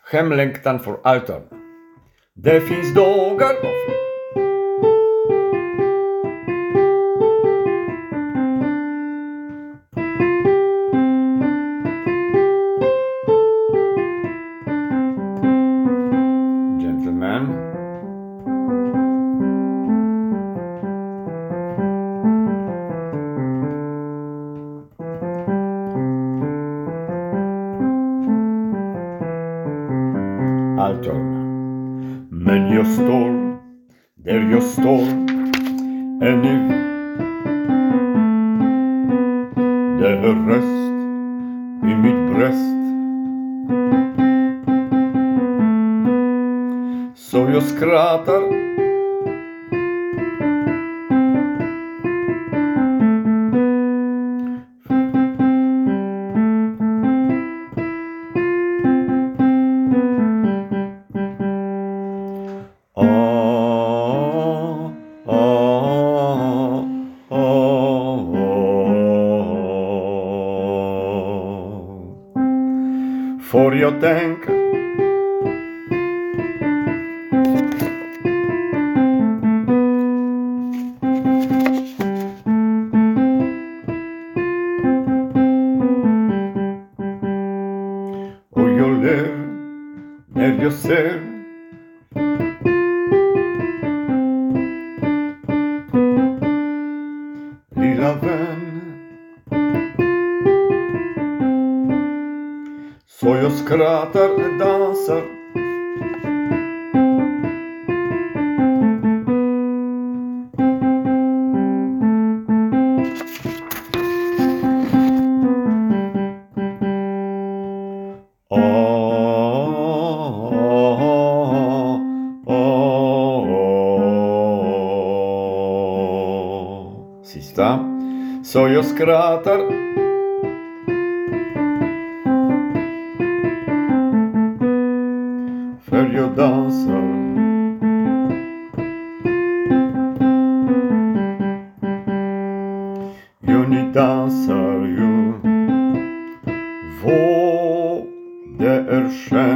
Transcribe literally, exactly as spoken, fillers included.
hemlängtan får allt. Det finns dagar och gentlemen. Alton. Men jag står där jag står ännu. Det är röst i mitt bröst. Så jag skrattar. Får jag tänka och jag ler när jag ser lilla vän. Så jag skrattar och dansar. Oh, oh, oh, oh. Sista. Så jag skrattar. För jag dansar. Jo, ni dansar ju. Vad det är skönt.